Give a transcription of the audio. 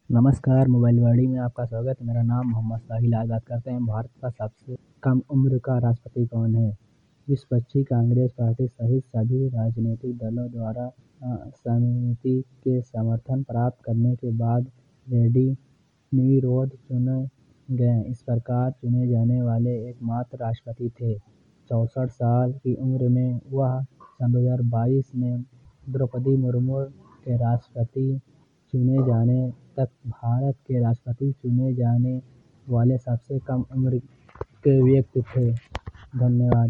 नमस्कार, मोबाइलवाड़ी में आपका स्वागत है। मेरा नाम मोहम्मद साहिल। आज बात करते हैं भारत का सबसे कम उम्र का राष्ट्रपति कौन है। विपक्षी कांग्रेस पार्टी सहित सभी राजनीतिक दलों द्वारा समिति के समर्थन प्राप्त करने के बाद रेड्डी निर्विरोध चुने गए। इस प्रकार चुने जाने वाले एकमात्र राष्ट्रपति थे। 64 साल की उम्र में वह सन 2022 में द्रौपदी मुर्मू के राष्ट्रपति चुने जाने तक भारत के राष्ट्रपति चुने जाने वाले सबसे कम उम्र के व्यक्ति थे। धन्यवाद।